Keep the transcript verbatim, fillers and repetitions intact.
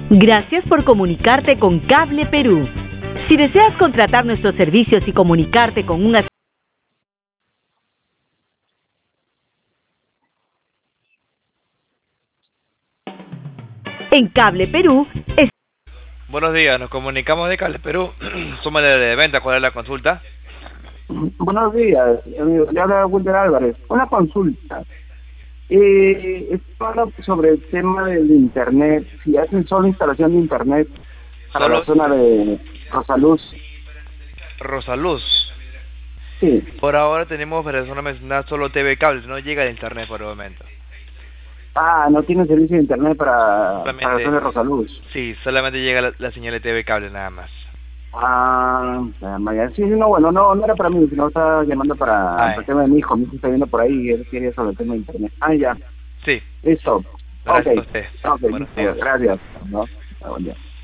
Gracias por comunicarte con Cable Perú. Si deseas contratar nuestros servicios y comunicarte con un as- en Cable Perú es... Buenos días, nos comunicamos de Cable Perú. Somos de venta, ¿cuál es la consulta? Buenos días, amigo. Le habla Wilder Álvarez. Una consulta. Eh, esto habla sobre el tema del internet. Si hacen solo instalación de internet para ¿Solo? la zona de Rosaluz. Rosaluz. Sí. Por ahora tenemos para zona mencionada solo T V cable, no llega el internet por el momento. Ah, no tiene servicio de internet para, Solamente- para la zona de Rosaluz. Sí, solamente llega la, la señal de T V cable nada más. Ah, ya. Sí, no, bueno, no, no era para mí, sino estaba llamando para, Ah, para el tema de mi hijo. Mi hijo está viendo por ahí y él quería sobre el tema de internet. Ah, ya. Sí, Listo. gracias Ok. a usted. Ok, Buenos días. gracias. ¿No? Ah, buen día.